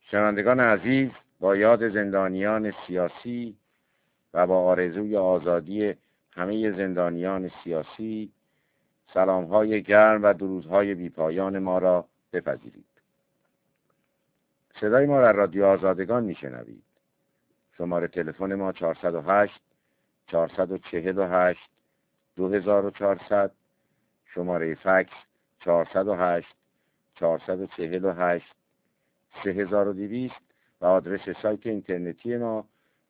شنوندگان عزیز، با یاد زندانیان سیاسی و با آرزوی آزادی همه زندانیان سیاسی، سلام‌های گرم و درودهای بی‌پایان ما را بپذیرید. صدای ما را رادیو آزادگان میشنوید. شماره تلفن ما 408 448 2400، شماره فکس 408 448 3200 و آدرس سایت اینترنتی ما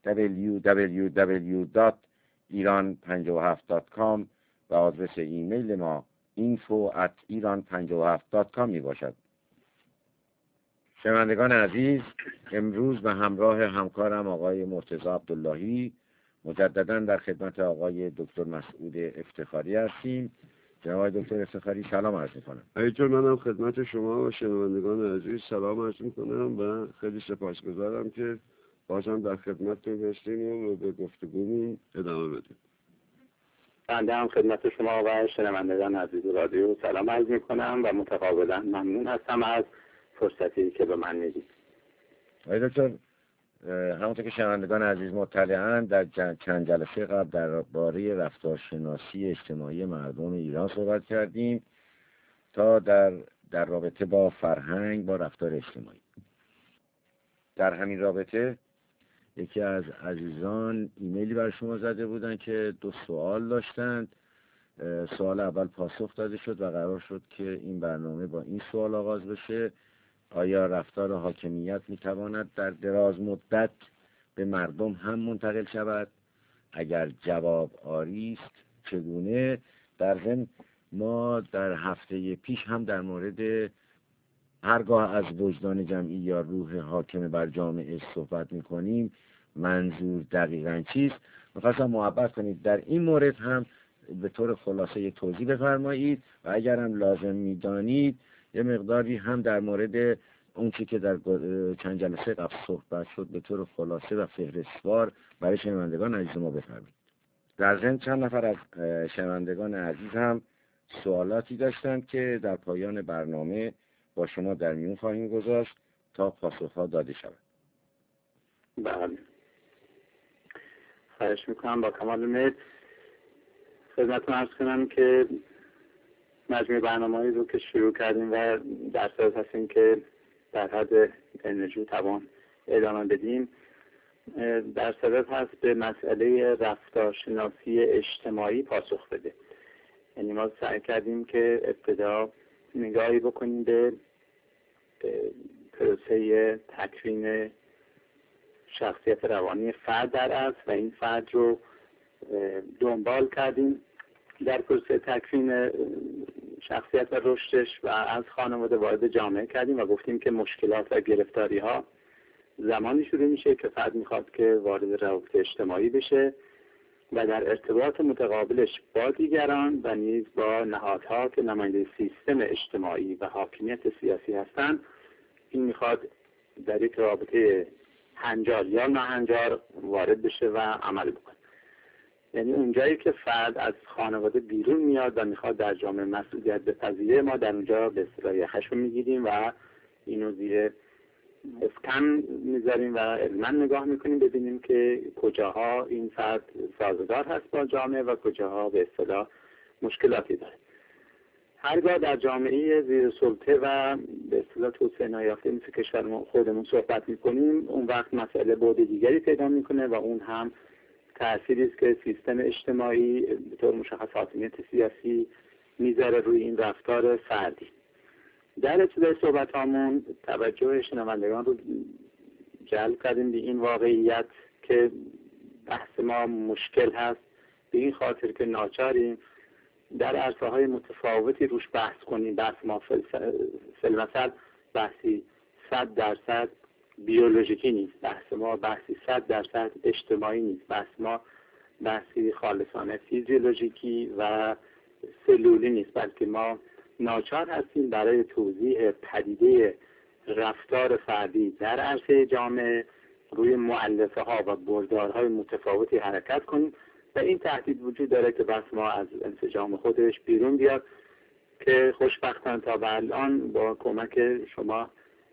www.iran57.com و آدرس ایمیل ما info@iran57.com می باشد. شنوندگان عزیز، امروز به همراه همکارم آقای مرتضی عبداللهی مجددا در خدمت آقای دکتر مسعود افتخاری هستیم. جناب دکتر افتخاری سلام عرض می‌کنم. همینطور منم خدمت شما و شنوندگان عزیز سلام عرض می‌کنم و خیلی سپاسگزارم که بازم در خدمتتون هستیم و به گفتگومون ادامه بدیم. بنده هم خدمت شما و شنوندگان عزیز رادیو سلام عرض می‌کنم و متقابلا ممنون هستم از فرصتی که به من میدید. آقای دکتر، همونطور که شنوندگان عزیز مطلعاند، در چند جلسه قبل درباره رفتارشناسی اجتماعی مردم ایران صحبت کردیم تا در رابطه با فرهنگ، با رفتار اجتماعی. در همین رابطه یکی از عزیزان ایمیلی بر شما زده بودن که 2 سوال داشتند. سوال اول پاسخ داده شد و قرار شد که این برنامه با این سوال آغاز بشه: آیا رفتار حاکمیت میتواند در دراز مدت به مردم هم منتقل شود؟ اگر جواب آری است چگونه؟ در ضمن ما در هفته پیش هم در مورد هرگاه از وجدان جمعی یا روح حاکم بر جامعه صحبت میکنیم منظور دقیقاً چیست؟ میخواستم محبت کنید در این مورد هم به طور خلاصه توضیح بفرمایید و اگر هم لازم میدانید یه مقداری هم در مورد اون چی که در چند جلسه قبل صحبت شد به طور خلاصه و فهرستوار برای شنوندگان عزیز ما بفرمایید. در ضمن چند نفر از شنوندگان عزیز هم سوالاتی داشتند که در پایان برنامه با شما در میون خواهیم گذاشت تا پاسخها داده شود. بله، خواهش میکنم. با کمال میل خدمتتون عرض کنم که مجموعه برنامه‌ای رو که شروع کردیم و در صورت هستیم که در حد انرژی توان ادامه بدیم، در صورت هست به مسئله رفتارشناسی اجتماعی پاسخ بده. یعنی ما سعی کردیم که ابتدا نگاهی بکنیم به پروسه تکوین شخصیت روانی فرد در اصل و این فرد رو دنبال کردیم در پروسه تکوین شخصیت و رشدش و از خانواده وارد جامعه کردیم و گفتیم که مشکلات و گرفتاری ها زمانی شروع میشه که فرد میخواد که وارد روابط اجتماعی بشه و در ارتباط متقابلش با دیگران و نیز با نهادها که نماینده سیستم اجتماعی و حاکمیت سیاسی هستند، این میخواد در یک رابطه هنجار یا ناهنجار وارد بشه و عمل بکنه. یعنی اونجایی که فرد از خانواده بیرون میاد و میخواد در جامعه مسئولیت بپذیره، ما در اونجا به اصطلاح یخش رو میگیریم و اینو زیر اسکن میذاریم و علما نگاه میکنیم ببینیم که کجاها این فرد سازگار هست با جامعه و کجاها به اصطلاح مشکلاتی داره. هرگاه در جامعه زیر سلطه و به اصطلاح توسعه نیافته مثل کشور خودمون صحبت میکنیم، اون وقت مسئله بعد دیگری پیدا میکنه و اون هم تأثیری است که سیستم اجتماعی به طور مشخص حاکمیت سیاسی میذاره روی این رفتار فردی. در ابتدای صحبتامون توجه شنوندگان رو جلب کردیم به این واقعیت که بحث ما مشکل هست، به این خاطر که ناچاریم در عرصه‌های متفاوتی روش بحث کنیم. بحث ما فی‌المثل بحثی 100% بیولوژیکی نیست، بحث ما بحثی 100% اجتماعی نیست، بحث ما بحثی خالصانه فیزیولوژیکی و سلولی نیست، بلکه ما ناچار هستیم برای توضیح پدیده رفتار فردی در عرصه جامعه روی مؤلفه ها و بردارهای متفاوتی حرکت کنیم و این تهدید وجود داره که بس ما از انسجام خودش بیرون بیاد که خوشبختانه تا به الان با کمک شما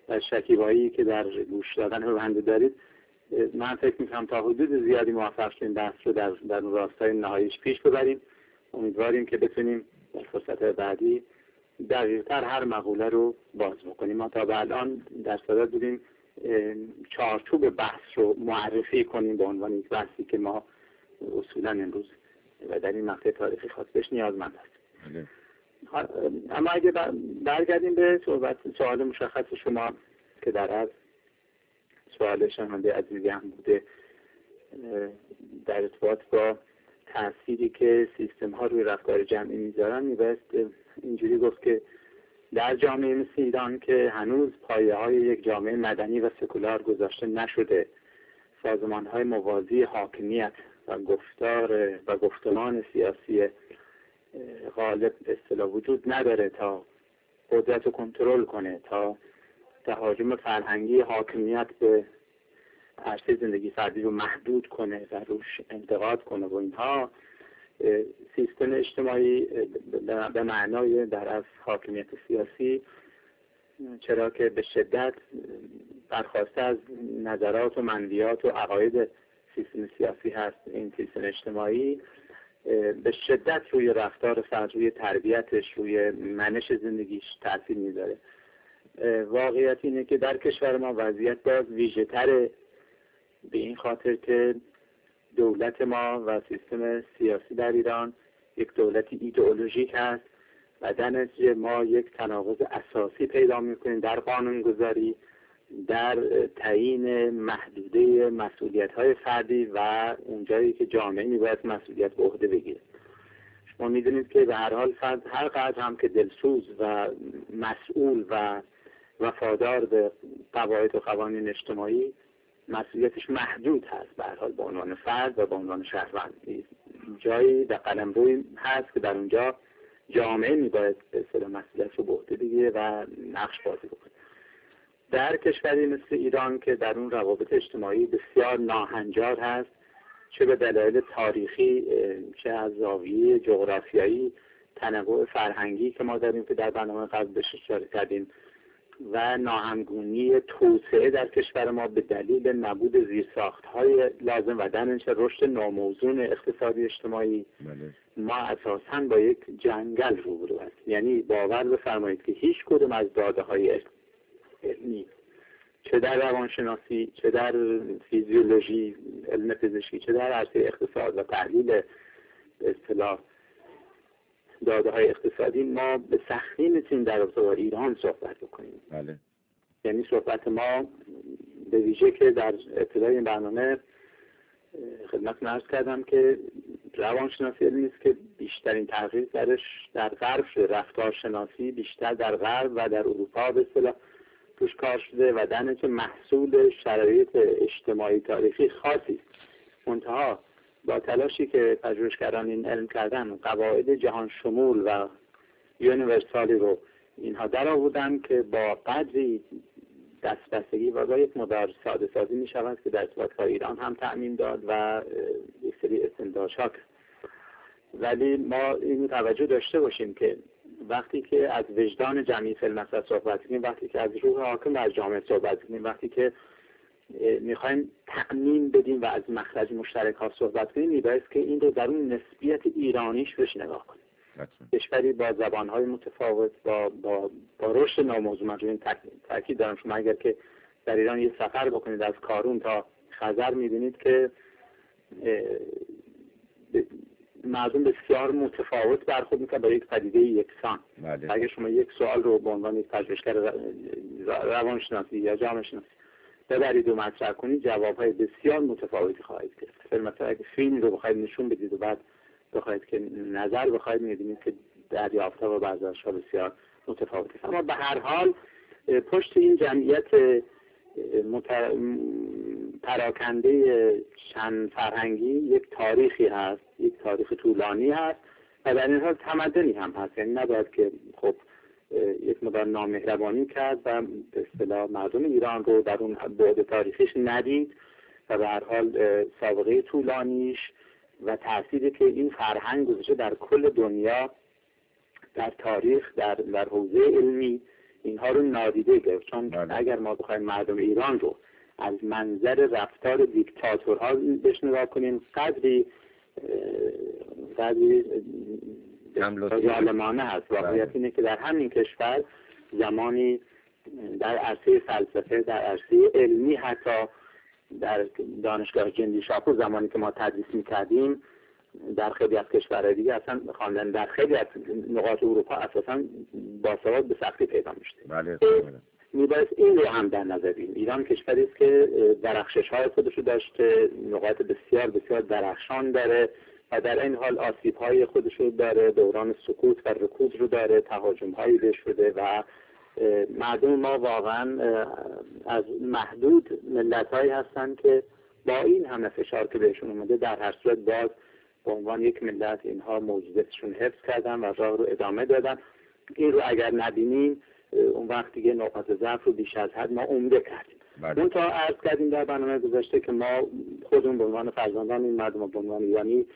و شکیبایی که در گوش دادن به بنده دارید، من فکر میکنم تا حدود زیادی موفق شدیم بحث رو در راستای نهاییش پیش ببریم. امیدواریم که بتونیم در فرصت بعدی دقیق‌تر هر مقوله رو باز بکنیم. ما تا به الان در صدد بودیم چارچوب بحث رو معرفی کنیم به عنوان یک بحثی که ما اصولا امروز و در این مقطع تاریخی خاص بهش نیازمند هستیم. اما اگه برگردیم به سوال مشخص شما که در از سوال شنونده عزیزی هم بوده در ارتباط با تأثیری که سیستم ها روی رفتار جمعی میذارن، میبایست اینجوری گفت که در جامعه مثل ایران که هنوز پایه های یک جامعه مدنی و سکولار گذاشته نشده، سازمان های موازی حاکمیت و گفتار و گفتمان سیاسی غالب اصطلاح وجود نداره تا قدرت رو کنترل کنه، تا تهاجم فرهنگی حاکمیت به عرصه زندگی فردی رو محدود کنه و روش انتقاد کنه و اینها. سیستم اجتماعی به معنای در از حاکمیت سیاسی، چرا که به شدت برخواسته از نظرات و منویات و عقاید سیستم سیاسی هست، این سیستم اجتماعی به شدت روی رفتار فرد، روی تربیتش، روی منش زندگیش تأثیر میذاره. واقعیت اینه که در کشور ما وضعیت باز ویژه تره، به این خاطر که دولت ما و سیستم سیاسی در ایران یک دولت ایدئولوژیک هست و در نتیجه ما یک تناقض اساسی پیدا میکنیم در قانونگذاری، در تعیین محدوده مسئولیت‌های فردی و اونجایی که جامعه میباید مسئولیت به عهده بگیره. شما میدونید که به هر حال فرد هر قدر هم که دلسوز و مسئول و وفادار به قواعد و قوانین اجتماعی، مسئولیتش محدود هست به هر حال به عنوان فرد و به عنوان شهروند. جایی در قلمروی هست که در اونجا جامعه میباید به اصطلاح مسئولیت رو به عهده بگیره و نقش بازی بکنه. در کشوری مثل ایران که در اون روابط اجتماعی بسیار ناهنجار هست، چه به دلایل تاریخی چه از زاویه جغرافیایی، تنوع فرهنگی که ما داریم که در برنامه قبل بهش اشاره کردیم و ناهمگونی توسعه در کشور ما به دلیل نبود زیرساخت‌های لازم و در نتیجه رشد ناموزون اقتصادی اجتماعی، ما اساساً با یک جنگل روبرو هستیم. یعنی باور بفرمایید که هیچ کدوم از داده‌های علمی، چه در روانشناسی، چه در فیزیولوژی، علم پزشکی، چه در عرصه اقتصاد و تحلیل به اصطلاح داده‌های اقتصادی، ما به سختی میتونیم در رابطه با ایران صحبت بکنیم. بله. یعنی صحبت ما به ویژه که در ابتدای این برنامه خدمتتون عرض کردم که روانشناسی علمی است که بیشترین تحقیق درش در غرب شده، رفتارشناسی بیشتر در غرب و در اروپا به اصطلاح توش کار شده و در نتیجه محصول شرایط اجتماعی تاریخی خاصی است. منتها با تلاشی که پژوهشگران این علم کردن، قواعد جهان شمول و یونیورسالی رو اینها در آوردن که با قدری دستبستگی و با یک مدار ساده سازی می شود که در ارتباط با ایران هم تعمیم داد و یک سری استنتاجات. ولی ما این توجه داشته باشیم که وقتی که از وجدان جمعی فی المثل صحبت کنیم، وقتی که از روح حاکم بر جامعه صحبت کنیم، وقتی که میخوایم تأمین بدیم و از مخرج مشترک ها صحبت کنیم، میبایست که این رو در اون نسبیت ایرانیش بهش نگاه کنیم. کشوری با زبانهای متفاوت، با رشد ناموزون. من این تاکید دارم، شما اگر که در ایران یه سفر بکنید از کارون تا خزر، میبینید که مردم بسیار متفاوت برخورد میکنن با یک پدیده یکسان. اگر شما یک سوال رو به عنوان یک پژوهشگر روانشناسی یا جامعه شناسی ببرید و مطرح کنید، جوابهای بسیار متفاوتی خواهید گرفت. مثلا اگه فیلم رو بخواید نشون بدید و بعد بخواید که نظر بخواید، می‌بینید که دریافت‌ها و برداشت‌ها بسیار متفاوتی است. اما به هر حال پشت این جمعیت پراکنده چند فرهنگی یک تاریخی هست، یک تاریخ طولانی هست و در این حال تمدنی هم هست. یعنی نباید که خب یک مقدار نامهربانی کرد و به اصطلاح مردم ایران رو در اون بعد تاریخیش ندید و به هر حال سابقه طولانیش و تأثیری که این فرهنگ گذاشته در کل دنیا، در تاریخ، در حوزه علمی، اینها رو نادیده گرفت. چون اگر ما بخوایم مردم ایران رو از منظر رفتار دیکتاتورها بهش نگاه کنیم، قدری ظالمانه هست. واقعیت اینه که در همین کشور زمانی در عرصه فلسفه، در عرصه علمی، حتی در دانشگاه جندی شاپور زمانی که ما تدریس میکردیم، در خیلی از کشورهای دیگه اصلا خواندن در خیلی از نقاط اروپا اساسا باسواد به سختی پیدا میشه. بله. میباید این رو هم در نظر بگیریم. ایران کشوری است که درخشش‌های خودش رو داشته، نقاط بسیار بسیار درخشان داره و در این حال آسیب‌های خودش رو داره، دوران سکوت و رکود رو داره، تهاجم‌هایی بهش شده و مردم ما واقعا از محدود ملت‌هایی هستند که با این همه فشار که بهشون اومده در هر صورت باز به عنوان یک ملت اینها موجودیتشون حفظ کردن و راه رو ادامه دادن. این رو اگر نبینیم اون وقت دیگه نقاط ضعف رو بیش از حد ما عمده کردیم. اون تا عرض کردیم در برنامه گذشته که ما خودمون به عنوان فرزندان این مردم و به عنوان ایرانی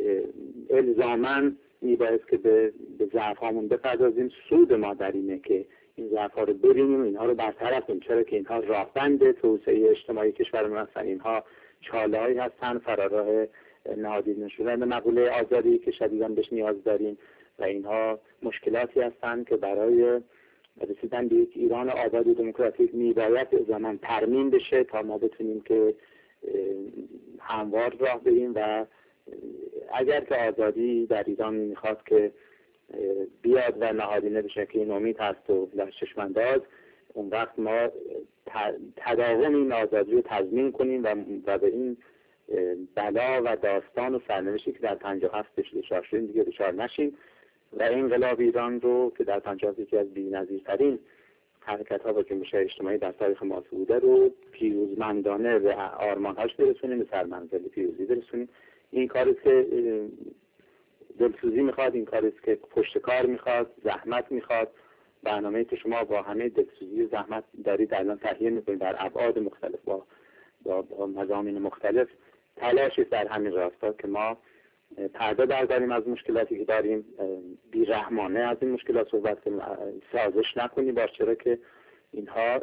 الزاماً میباید که به ضعف هامون بپردازیم. سود ما در اینه که این ضعف ها رو ببینیم، اینها رو برطرف کنیم، چرا که اینها راهبند توسعه اجتماعی کشورمون هستن، اینها چاله‌ای هستن فراراه نادیده شدن مقوله آزادی که شدیداً بهش نیاز داریم و اینها مشکلاتی هستند که برای رسیدن به یک ایران آزاد و دموکراتیک میباید زمان ترمیم بشه تا ما بتونیم که هموار راه بریم و اگر که آزادی در ایران میخواد که بیاد و نهادینه بشه که این امید هست و در چشم‌انداز، اون وقت ما تداوم این آزادی رو تضمین کنیم و به این بلا و داستان و سرنوشتی که در 57 دچار شدیم دیگه دچار نشیم و انقلاب ایران رو که در 57 یکی از بی‌نظیرترین حرکت‌ها و جنبش‌های اجتماعی در تاریخ معاصر بوده رو پیروزمندانه به آرمان‌هاش برسونیم، به سرمنزل پیروزی برسونیم. این کاری که دلسوزی میخواد، این کاری که پشت کار میخواد، زحمت میخواد. برنامه‌ای که شما با همه دلسوزی و زحمت دارید الان تهیه میکنید در ابعاد مختلف با مضامین مختلف، تلاشی در همین راستا که ما پرده برداریم از مشکلاتی که داریم، بی‌رحمانه از این مشکلات صحبت کنیم، سازش نکنیم، باشه چرا که اینها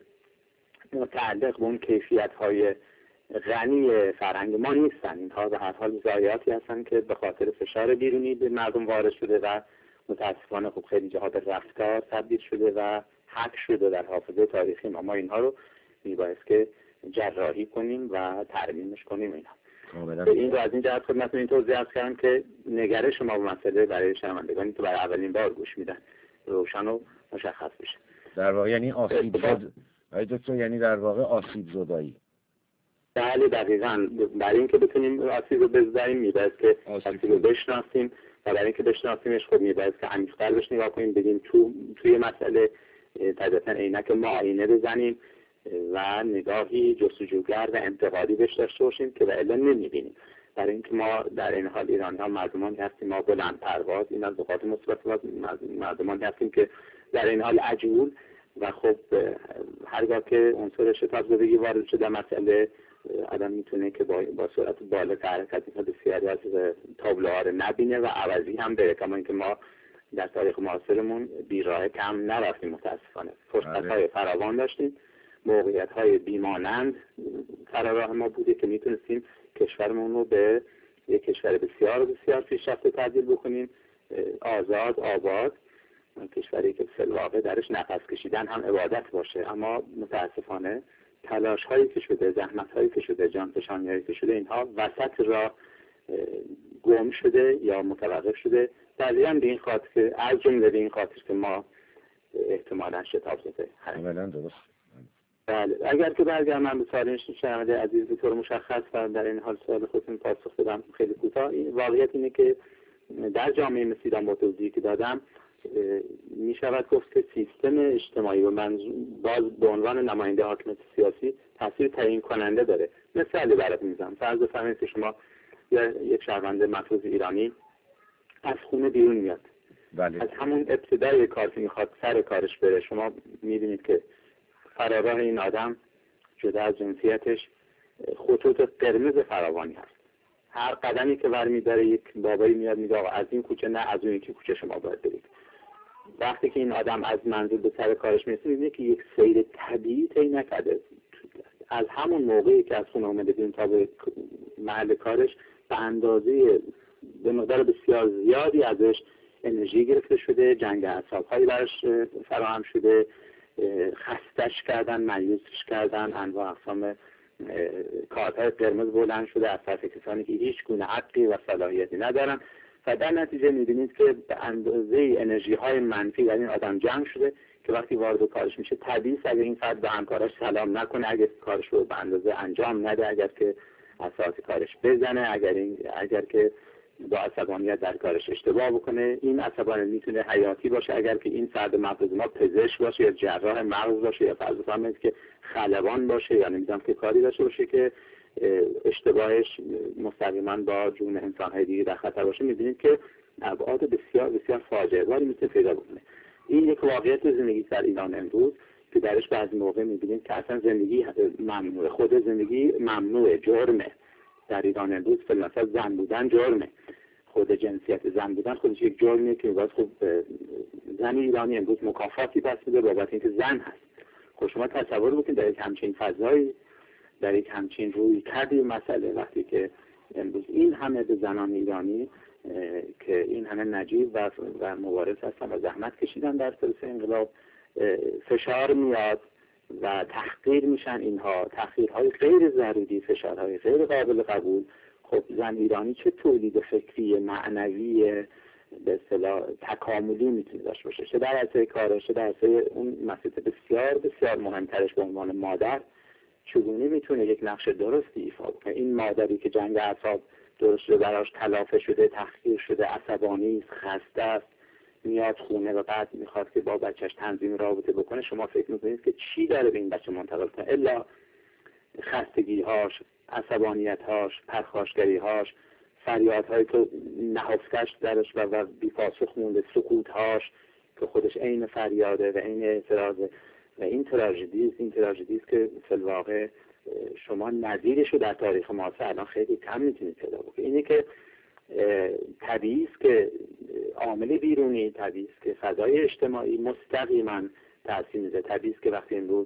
متعلق به اون کیفیت‌های غنی فرهنگ ما نیستن. اینها به هر حال ضایعاتی هستن که به خاطر فشار بیرونی به مردم وارد شده و متاسفانه خب خیلی جاها به رفتار تبدیل شده و حک شده در حافظه تاریخی ما اینها رو میباید که جراحی کنیم و ترمیمش کنیم. این رو از این جهت خدمتتون این توضیح عرض کردم که نگرش ما به مسئله برای شنوندگانی که برای اولین بار گوش میدن روشن و مشخص بشه. در واقع یعنی آسیب زد دکتر، یعنی در واقع آسیب زدایی. بله دقیقاً. برای اینکه بتونیم آسیب رو بزداییم میباید که آسیب رو بشناسیم و برای اینکه بشناسیمش خب میباید که عمیق‌تر بهش نگاه کنیم، بگیم توی مسئله طبیعتاً عینک معاینه بزنیم و نگاهی جستجوگر و انتقادی بهش داشته باشیم که والا نمیبینیم. برای اینکه ما در این حال ایرانی‌ها مردمانی هستیم ما بلند پرواز، این از نقاط مثبت مردمانی هستیم که در این حال عجول و خب هرگاه که عنصر شتاب زدگی وارد شده مسئله آدم میتونه که با سرعت بالا حرکت کنه، بسیاری از تابلوها رو نبینه و عوضی هم بره، کما اینکه ما در تاریخ معاصرمون بیراه کم نرفتیم متاسفانه. فرصت‌های فراوان داشتیم، موقعیت‌های بیمانند فراراه ما بوده که میتونستیم کشورمون رو به یک کشور بسیار بسیار پیشرفته تبدیل بکنیم، آزاد، آباد، کشوری که فی الواقع درش نفس کشیدن هم عبادت باشه. اما متاسفانه تلاش هایی که شده، زحمت هایی که شده، جانفشانی هایی که شده، اینها وسط را گم شده یا متوقف شده. دقیقاً به این خاطر که از جمله به این خاطر که ما احتمالاً شتاب زده. کاملا درست. بله. اگر که برگردم من به سوال شنونده عزیز به طور مشخص و در این حال سوال خودتون پاسخ بدم خیلی کوتاه، واقعیت اینه که در جامعه مثل ایران با توضیحی که دادم می شود گفت که سیستم اجتماعی و باز به عنوان نماینده حاکمیت سیاسی تاثیر تعیین کننده داره. مثالی برات میزنم. فرض بفرمایید که شما یک شهروند مفروض ایرانی از خونه بیرون میاد. بله. از همون ابتدای کار که میخواد سر کارش بره شما میبینید که فراراه این آدم جدا از جنسیتش خطوط قرمز فراوانی هست. هر قدمی که برمی‌داره یک بابایی میاد میگه آقا از این کوچه نه، از اون یکی کوچه شما باید برید. وقتی که این آدم از منزل به سر کارش میرسه میبینه که یک سیر طبیعی طی نکرده. از همون موقعی که از خونه اومده بیرون تا به محل کارش به مقدار بسیار زیادی ازش انرژی گرفته شده، جنگ اعصاب‌هایی براش فراهم شده، خستش کردن، مایوسش کردن، انواع اقسام کارت‌های قرمز بلند شده از طرف کسانی که هیچ گونه حقی و صلاحیتی ندارن و در نتیجه می‌بینید که به اندازه انرژی‌های منفی در این آدم جمع شده که وقتی وارد کارش میشه طبیعی است اگر این فرد به همکاراش سلام نکنه، اگر کارش رو به اندازه انجام نده، اگر که اساس کارش بزنه، اگر که با عصبانیت در کارش اشتباه بکنه. این عصبانیت میتونه حیاتی باشه اگر که این فرد مغز ما پزشک باشه یا جراح مغز باشه یا فرض بفرمایید که خلبان باشه یا نمیدونم که کاری داشته باشه که اشتباهش مستقیما با جون انسان‌های دیگه در خطر باشه. می‌بینید که ابعاد بسیار بسیار فاجعه باری میتونه پیدا بکنه. این یک واقعیت زندگی در ایران امروز که درش بعضی موقع می‌بینید که اصلا زندگی ممنوعه، خود زندگی ممنوعه، جرمه. در ایران امروز مثلا زن بودن جرمه، خود جنسیت زن بودن خودش یک جرمیه که باز خب زن ایرانی امروز مکافاتی پس میده بابت اینکه زن هست. خب شما تصور بکنید در یک همچین فضایی، در یک همچین روی کردی مسئله، وقتی که امروز این همه به زنان ایرانی که این همه نجیب و مبارز هستن و زحمت کشیدن در سلسله انقلاب فشار میاد و تحقیر میشن، اینها تحقیرهای غیر ضروری، فشارهای غیر قابل قبول. خب زن ایرانی چه تولید فکری معنوی به اصطلاح تکاملی میتونه داشته باشه، چه در عرصه کارش، چه در عرصه اون مسئله بسیار بسیار مهمترش به عنوان مادر، چگونه میتونه یک نقش درستی ایفا کنه. این مادری که جنگ اعصاب درست شده براش تلافه شده، تحقیر شده، عصبانی است، خسته است، میاد خونه و بعد میخواد که با بچهش تنظیم رابطه بکنه، شما فکر میکنید که چی داره به این بچه منتقل کنه الا خستگی‌هاش، عصبانیت‌هاش، پرخاشگری‌هاش، فریادهایی که نهفتش درش و بی‌پاسخ مونده، سکوت‌هاش که خودش عین فریاده و عین اعتراضه و این تراژدی است که فی الواقع شما نظیرش رو در تاریخ معاصر الان خیلی کم میتونید پیدا بکنید. اینه که طبیعی است که عامل بیرونی، طبیعی است که فضای اجتماعی مستقیما تاثیر میذاره. طبیعی است که وقتی امروز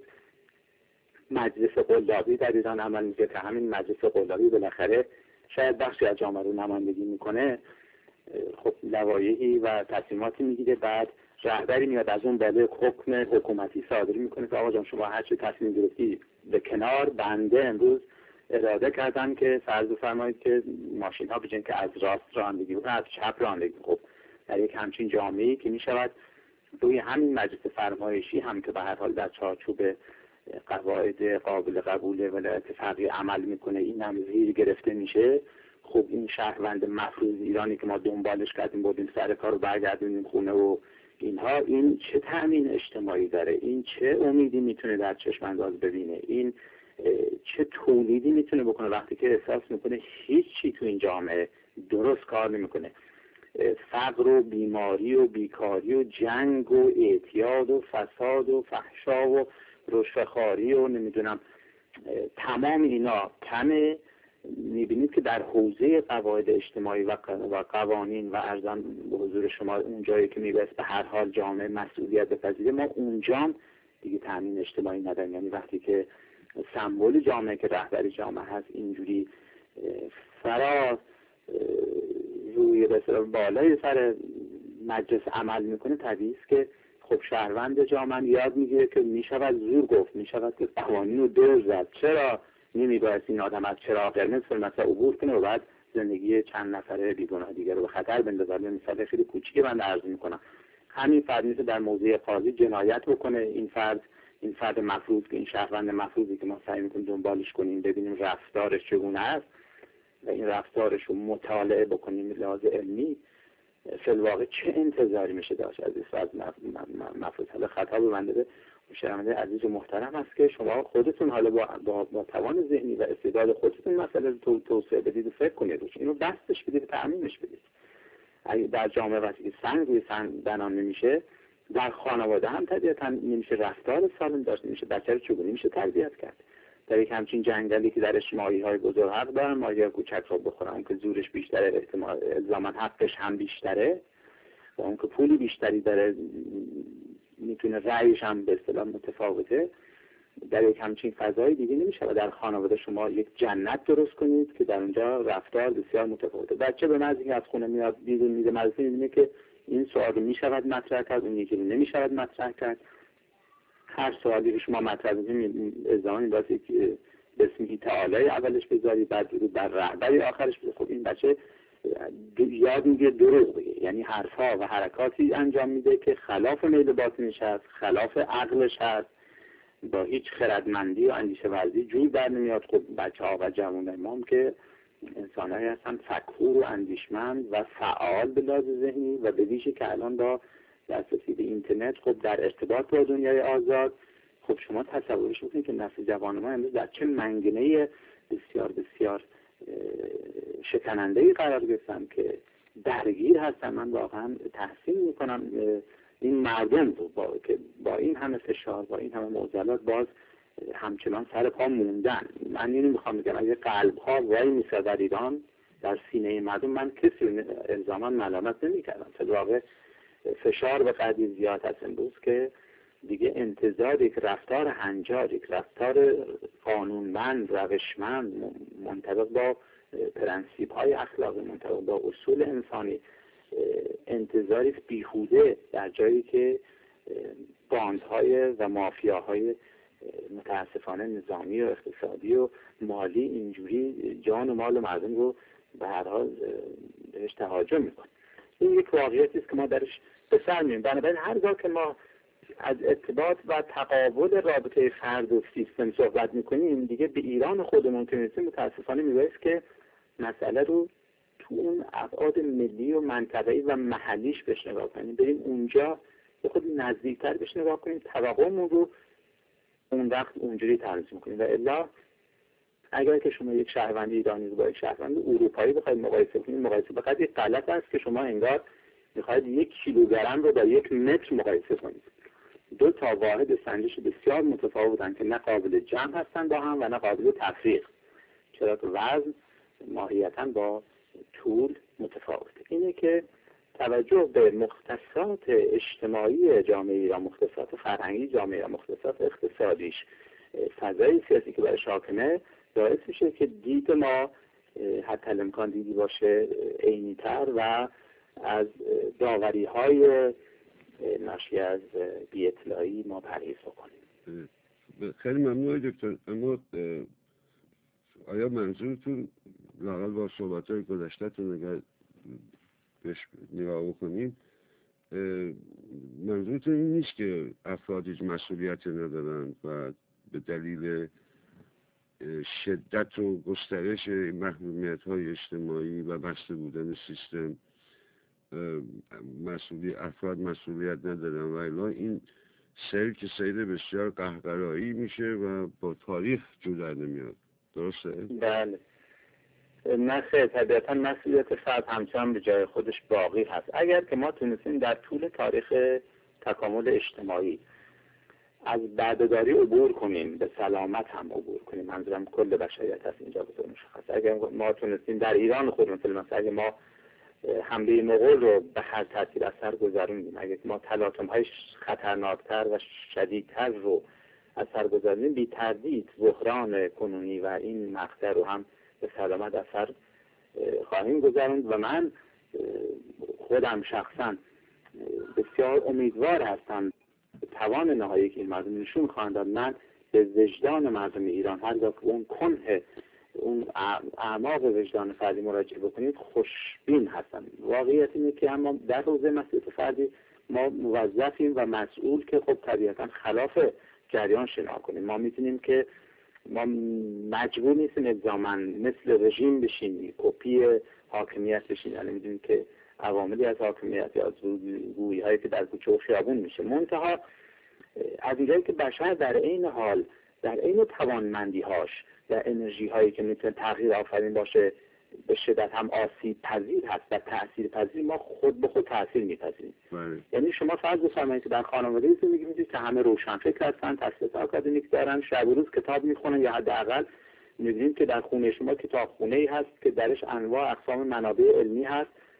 مجلس قلابی در ایران عمل میکنه که همین مجلس قلابی بالاخره شاید بخشی از جامعه رو نمایندگی میکنه، خب لوایحی و تصمیماتی میگیره، بعد رهبری میاد از اون بالا حکم حکومتی صادر میکنه که آقا جان شما هر چه تصمیم گرفتی به کنار، بنده امروز اراده کردم که فرض بفرمایید که ماشین ها بجن که از راست رانندگی بکنه از چپ رانندگی. خب در یک همچین جامعه‌ای که میشود روی همین مجلس فرمایشی هم که به هر حال در چارچوب قواعد قابل قبول ولایت فقیه عمل میکنه این هم زیر گرفته میشه، خب این شهروند مفروض ایرانی که ما دنبالش کردیم بودیم سر کار رو برگردونیم خونه و اینها، این چه تأمین اجتماعی داره؟ این چه امیدی میتونه در چشم انداز ببینه؟ این چه تولیدی میتونه بکنه وقتی که احساس میکنه هیچ چی تو این جامعه درست کار نمیکنه؟ فقر و بیماری و بیکاری و جنگ و اعتیاد و فساد و فحشا و رشوه‌خواری و نمیدونم تمام اینا کمه. میبینید که در حوزه قواعد اجتماعی و قوانین و ارزان به حضور شما اون جایی که میبست به هر حال جامعه مسئولیت بپذیره، ما اونجام دیگه تامین اجتماعی نداریم. یعنی وقتی که سمبل جامعه که رهبری جامعه هست اینجوری فرا روی بسیار بالای سر مجلس عمل میکنه، طبیعی است که خب شهروند جامعه یاد میگیره که میشود زور گفت، میشود که قوانین رو دور زد، چرا نمیباید این آدم از چراغ قرمز مثلا عبور کنه و بعد زندگی چند نفره بیگناه دیگر رو به خطر بندازه. مثال خیلی کوچیکی من عرض میکنم، همین فرد میتونه در موضع قاضی جنایت بکنه، این فرد مفروض که این شهروند مفروضی که ما سعی میکنیم دنبالش کنیم ببینیم رفتارش چگونه است و این رفتارش رو مطالعه بکنیم لحاظ علمی، فی الواقع چه انتظاری میشه داشت از مفروض. حالا خطاب من به شنونده عزیز و محترم است که شما خودتون حالا با توان ذهنی و استعداد خودتون مسئله رو توسعه بدید و فکر کنید روش، اینو بستش بدید و تعمیمش بدید. اگه در جامعه وقتی که سنگ روی سنگ بنا نمیشه، در خانواده هم طبیعتا نمیشه رفتار سالم داشت، نمیشه بچه رو چگونه میشه تربیت کرد. در یک همچین جنگلی که درش ماهی‌های بزرگ حق دارن، ماهی‌های کوچک رو بخورن که زورش بیشتره، احتمال الزاما حقش هم بیشتره، و اون که پولی بیشتری داره میتونه رأیش هم به اصطلاح متفاوته، در یک همچین فضای دیگه نمیشه و در خانواده شما یک جنت درست کنید که در اونجا رفتار بسیار متفاوته. بچه به محض اینکه از خونه میاد بیرون میره مدرسه میبینه که این سوال رو میشود مطرح کرد، اون یکی رو نمیشود مطرح کرد. هر سوالی که شما مطرح کنید ازدهانی باید یک بسمی تعالی اولش بذاری، بعد رو بر رهبری آخرش بذاری. خب این بچه یاد میگه دروغ بگه، یعنی حرفها و حرکاتی انجام میده که خلاف میل باطنش هست، خلاف عقلش هست، با هیچ خردمندی و اندیشه ورزی جور در نمیاد. خب بچه ها و جوانای ما هم که انسان‌هایی هستن فکور و اندیشمند و فعال به لحاظ ذهنی و به ویژه که الان با دسترسی به اینترنت خب در ارتباط با دنیای آزاد، خب شما تصورش میکنید که نسل جوان ما امروز در چه منگنه بسیار بسیار شکننده‌ای قرار گرفتن که درگیر هستن. من واقعا تحسین میکنم این مردم رو که با این همه فشار، با این همه معضلات باز همچنان سر پا موندن. من اینو میخوام بگم اگه قلب ها وای میساد در ایران در سینه مردم، من کسی رو الزاما ملامت نمیکردم. در واقع فشار به قدری زیاد هست امروز که دیگه انتظار یک رفتار هنجار، یک رفتار قانونمند، روشمند، منطبق با پرنسیپ های اخلاقی، منطبق با اصول انسانی، انتظاری بیهوده در جایی که باندهای و مافیاهای متاسفانه نظامی و اقتصادی و مالی اینجوری جان و مال مردم رو به هر حال بهش تهاجم میکنه. این یک واقعیتی است که ما درش به سر میریم. بنابراین هرگاه که ما از ارتباط و تقابل رابطه فرد و سیستم صحبت میکنیم، دیگه به ایران خودمون که میرسیم متاسفانه میبایست که مسئله رو تو اون ابعاد ملی و منطقه‌ای و محلیش بهش نگاه کنیم، بریم اونجا به خود نزدیکتر بهش نگاه کنیم، توقعمون رو اون وقت اونجوری تنظیم کنیم. و الا اگر که شما یک شهروند ایرانی رو با یک شهروند اروپایی بخواید مقایسه کنید، مقایسه به قدری غلط است که شما انگار میخواید 1 کیلوگرم رو با 1 متر مقایسه کنید. دو تا واحد سنجش بسیار متفاوتن که نه قابل جمع هستن با هم و نه قابل تفریق، چرا که وزن ماهیتاً با طول متفاوته. اینه که توجه به مختصات اجتماعی جامعه ایران، مختصات فرهنگی جامعه ایران، مختصات اقتصادیش، فضای سیاسی که برای حاکمه، باعث میشه که دید ما حتی الامکان دیدی باشه عینی‌تر و از داوری‌های ناشی از بی‌اطلاعی ما پرهیز بکنیم. خیلی ممنون دکتر. اما آیا منظورتون لااقل با صحبت‌های گذشته‌تون اگر بهش نگاه بکنیم، منظورتون این نیست که افراد هیچ مسئولیتی ندارن و به دلیل شدت و گسترش محرومیت‌های اجتماعی و بسته بودن سیستم افراد مسئولیت ندارن و الا این سیر که سیر بسیار قهقرایی میشه و با تاریخ جدا نمیاد. درسته؟ بله. نه خیر، طبیعتا مسئولیت فرد همچنان به جای خودش باقی هست. اگر که ما تونستیم در طول تاریخ تکامل اجتماعی از بردهداری عبور کنیم، به سلامت هم عبور کنیم، منظورم کل بشریت هست اینجا بطور مشخص. اگر ما تونستیم در ایران خودمون مثلا اگر ما حمله مغول رو به هر ترتیب از سر گذروندیم، اگر ما تلاطم‌های خطرناکتر و شدیدتر رو از سر گذروندیم، بی تردید بحران کنونی و این مقطع رو هم به سلامت از سر خواهیم گذروند. و من خودم شخصا بسیار امیدوار هستم توان نهایی که این مردم نشون خواهند داد. من به وجدان مردم ایران هرگاه که اون کنه اون اعماق وجدان فردی مراجعه بکنید خوشبین هستم. واقعیت اینه که اما در حوزه مسئولیت فردی ما موظفیم و مسئول که خب طبیعتا خلاف جریان شنا کنیم. ما میتونیم که ما مجبور نیستیم الزاماً مثل رژیم بشینیم، کپی حاکمیت بشینیم. یعنی میدونیم که عواملی از حاکمیت یا از گویی هایی که در کوچه و خیابون میشه. منتها از اینجایی که بشر در عین حال در عین توانمندی هاش در انرژی هایی که میتونه تغییر آفرین باشه به شدت هم آسیب پذیر هست و تأثیر پذیر، ما خود به خود تأثیر میپذیریم. یعنی شما فرض بفرمایید که در خانواده زندگی می‌کنید که همه روشنفکر هستن، تحصیلات آکادمیک دارن، شب و روز کتاب میخونن، یا حداقل می‌بینید که در خونه شما کتابخونه‌ای هست که درش انواع اقسام منابع علمی هست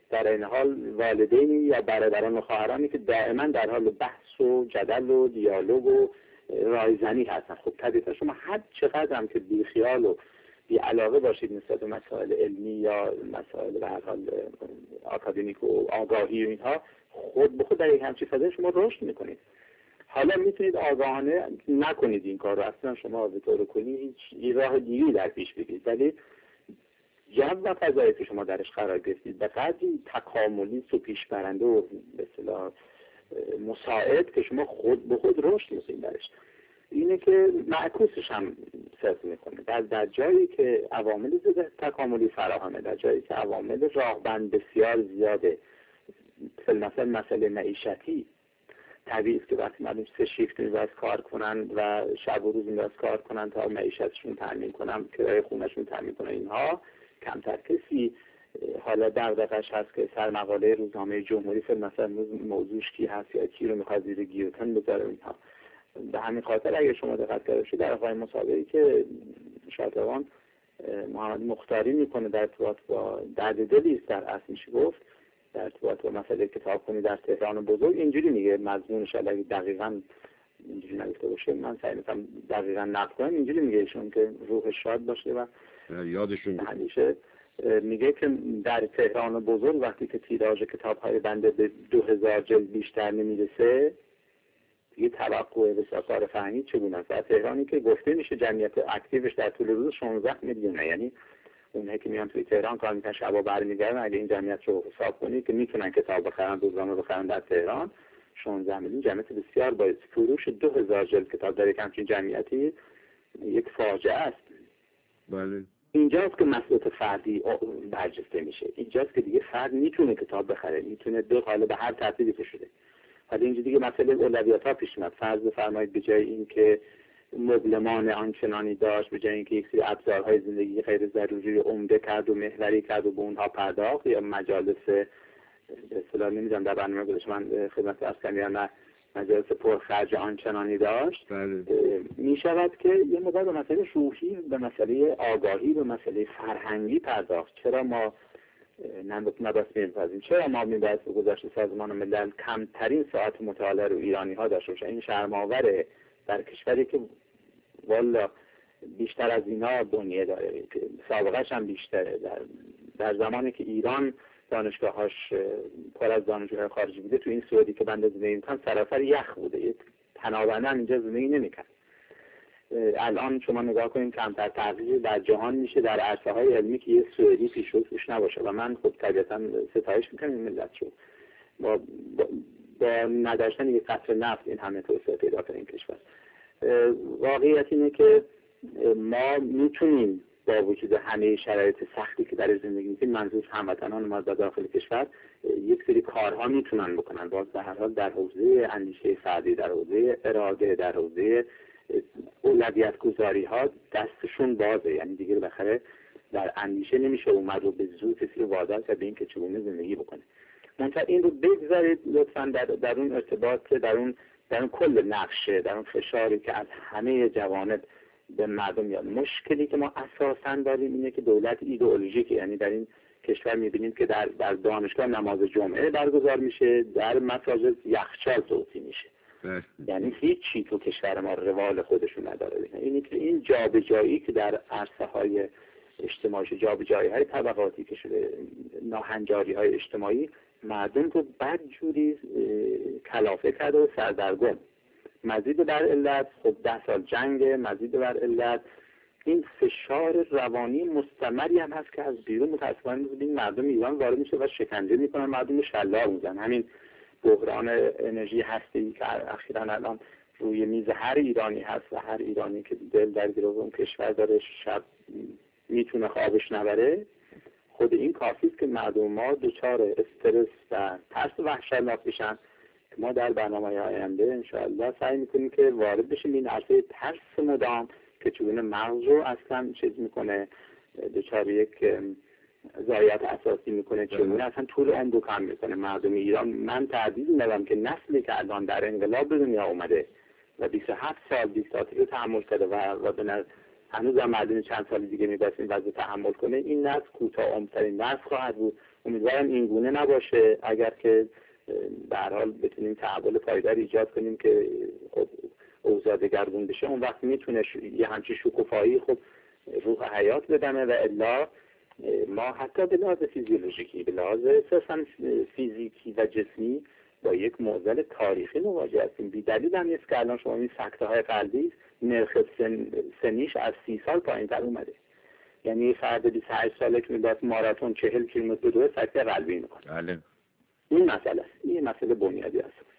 در این حال والدینی یا برادران و خواهرانی که دائما در حال بحث و جدل و دیالوگ و رایزنی هستن. خب طبیعتا شما هر چقدر هم که بیخیال و بی علاقه باشید نسبت به مسائل علمی یا مسائل به هر حال آکادمیک و آگاهی و اینها، خود به خود در یک همچین فضای شما رشد میکنید. حالا میتونید آگاهانه نکنید این کار رو، اصلا شما به طور کلی هیچ راه دیگری در پیش بگیرید، ولی جو و فضایی که شما درش قرار گرفتید به قدری تکاملی و پیش برنده و به اصطلاح مساعد که شما خود به خود رشد میکنید درش. اینه که معکوسش هم صرف میکنه. در جایی که عوامل تکاملی فراهمه، در جایی که عوامل راهبند بسیار زیاده، مثلا مسئله معیشتی طبیعی است که وقتی مردم 3 شیفت میباید کار کنن و شب و روز میباید کار کنن تا معیشتشون تامین کنن، کرایه خونهشون تامین کنن، اینها کمتر کسی حالا دغدغه‌اش هست که سر مقاله روزنامه جمهوری مثلا موضوعش کی هست یا کی رو میخواد زیر گیوتن بذاره اینها. به همین خاطر اگه شما دقت کرده باشید در آخرین مسابقه‌ای که شادروان محمد مختاری میکنه در ارتباط با درد دلی است در اصل میشه گفت در ارتباط با مسئله کتابخوانی در تهران بزرگ، اینجوری میگه مضمونش، اگه دقیقاً اینجوری نگفته باشه من سعی میکنم دقیقاً نقل کنم، اینجوری میگه ایشون که روح شاد باشه و یادشون همیشه میگه که در تهران بزرگ وقتی که تیراژ کتاب‌های بنده به 2000 جلد بیشتر نمیرسه یه توقع بسیار فنی چگونه است. در تهرانی که گفته میشه جمعیت اکتیوش در طول روز 16 میلیونه، یعنی اونهایی که میان توی تهران کار میکنن شبا برمیگردن، اگه این جمعیت رو حساب کنی که میتونن کتاب بخرن، روزنامه بخرن در تهران 16 میلیون جمعیت بسیار با فروش 2000 جلد کتاب در یک همچین جمعیتی یک فاجعه است. بله. اینجاست که مسئولیت فردی برجسته میشه، اینجاست که دیگه فرد میتونه کتاب بخره، میتونه حالا به هر ترتیبی که شده. حالا اینجا دیگه مسئله اولویت‌ها پیش میاد. فرض بفرمایید به جای اینکه مبلمان آنچنانی داشت، به جای اینکه یک سری ابزارهای زندگی غیر ضروری عمده کرد و محوری کرد و به اونها پرداخت، یا مجالس به اصطلاح نمیدونم در برنامه گذاشت من خدمت عرض کردم یا نه، مجالس پرخرج آنچنانی داشت، می شود که یه مقدار به مسئله روحی، به مسئله آگاهی، به مسئله فرهنگی پرداخت. چرا ما نباید می‌پذیریم؟ چرا ما می‌باید به گذشته سازمان ملل کمترین ساعت مطالعه رو ایرانی ها داشته باشن؟ این شرم‌آوره در کشوری که والا بیشتر از اینا بنیه داره، سابقه‌اش هم بیشتره. در زمانی که ایران دانشگاهاش پر از دانشجوهای خارجی بوده، تو این سعودی که بنده زندگی می‌کنم سراسر یخ بوده، یک پناهنده هم اینجا زندگی نمی‌کنه. الان شما نگاه کنید کمتر تغییر در جهان میشه در عرصه‌های علمی که یه سعودی پیشرو توش نباشه و من خب طبیعتاً ستایش می‌کنم این ملت رو با نداشتن یک قطره نفت این همه توسعه پیدا کنه این کشور. واقعیت اینه که ما میتونیم با وجود همه شرایط سختی که در زندگی می‌کنیم، منظور هموطنان ما در داخل کشور، یک سری کارها میتونن بکنن. باز به هر حال در حوزه اندیشه فردی، در حوزه اراده، در حوزه اولویت گذاری ها دستشون بازه، یعنی دیگه بالاخره در اندیشه نمیشه اومد و به زور کسی رو وادار کرد به این که چگونه زندگی بکنه. منتها این رو بگذارید لطفاً در اون ارتباط، در اون کل نقشه، در اون فشاری که از همه جوانب به مردم میاد. مشکلی که ما اساساً داریم اینه که دولت ایدئولوژیکه، یعنی در این کشور میبینیم که در دانشگاه نماز جمعه برگزار میشه، در مساجد یخچال توزیع میشه. یعنی هیچ چی تو کشور ما روال خودشون نداره. اینی که این جابجایی که در عرصه‌های اجتماعی، جابجایی‌های طبقاتی که شده، ناهنجاری‌های اجتماعی، مردم رو بدجوری کلافه کرده و سردرگم. مزید بر علت خب 10 سال جنگ، مزید بر علت این فشار روانی مستمری هم هست که از بیرون متأسفانه این مردم ایران وارد میشه و شکنجه میکنن، مردم شلاق میزنن. همین بحران انرژی هسته‌ای که اخیراً الان روی میز هر ایرانی هست و هر ایرانی که دل در گروه اون کشور داره شب میتونه خوابش نبره، خود این کافی است که مردم ما دچار استرس و ترس وحشتناک بشن. ما در برنامه‌های آینده انشاءالله سعی میکنیم که وارد بشیم این عرصه ترس مدام که چگونه مغز رو اصلا چیز میکنه، دچار یک ضایعات اساسی میکنه، چگونه اصلا طول عمر رو کم میکنه. مردم ایران، من تردید ندارم که نسلی که الان در انقلاب به دنیا اومده و 27 سال دیکتاتوری رو تحمل کرده و به هنوز هم مردم چند سال دیگه میباید این وضع تحمل کنه، این نسل کوتاه عمرترین نسل خواهد بود امیدوارم این گونه نباشه. اگر که به هر حال بتونیم تحول پایدار ایجاد کنیم که خب اوضاع دگرگون بشه، اون وقت میتونه یه همچین شکوفایی خب روح حیات بدمه، و الا ما حتی به لحاظ فیزیولوژیکی، به لحاظ اساساً فیزیکی و جسمی با یک معضل تاریخی مواجه هستیم. بی دلیل هم نیست که الان شما این سکته های قلبی نرخ سنیش از 30 سال پایین تر اومده. یعنی فرد 28 ساله که میاد ماراتون 40 کیلومتر دوره سکته قلبی میکنه. بله. این مسئله است. این مسئله بنیادی است.